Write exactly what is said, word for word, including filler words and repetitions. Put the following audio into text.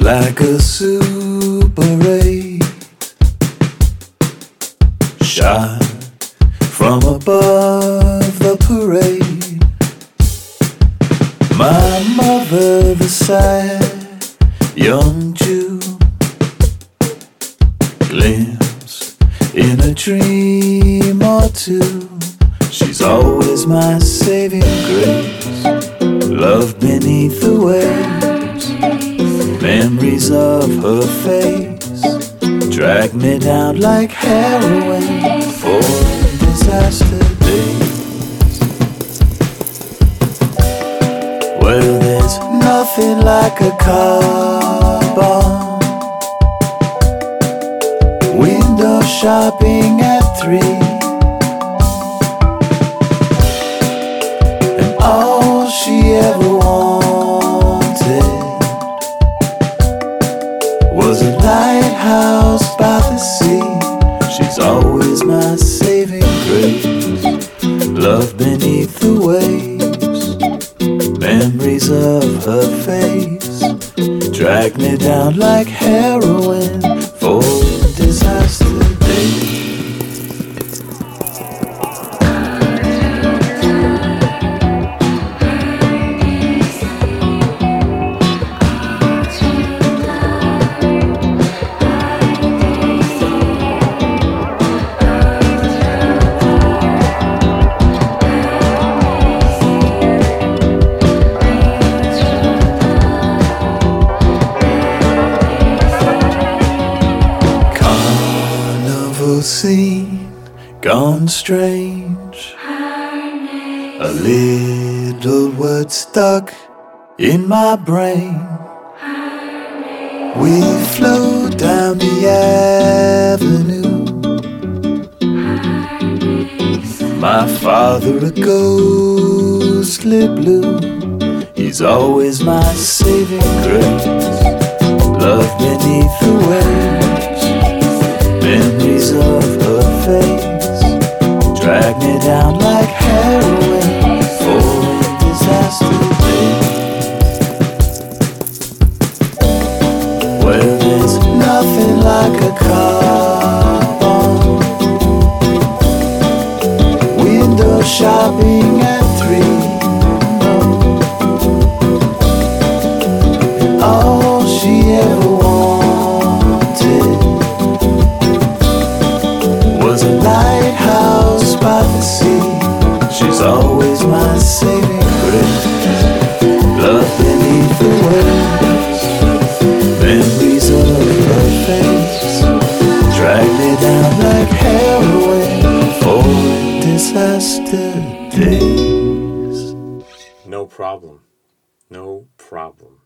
like a Super eight shot from above the parade. My mother, the sad young Jew, glimpsed in a dream or two. She's always my saving grace, love beneath the waves. Memories of her face drag me down like heroin for disaster days. Well, there's nothing like a car bomb, window shopping at three, and all she ever wanted was a lighthouse by the sea. She's always my saving grace, love beneath the waves. Memories of her face drag me down like heroin for disaster days. Scene gone strange, a little word stuck in my brain. We float down the avenue, my father a ghostly blue. He's always my saving grace, love beneath the waves. Memories of her face drag me down like heroin for disaster days. Well, there's nothing like a car bomb, window shopping at three, and all she ever wanted was a lighthouse by the sea. She's always my saving grace, love beneath the waves. Memories of her face drag me down like heroin for disaster days. No problem. No problem.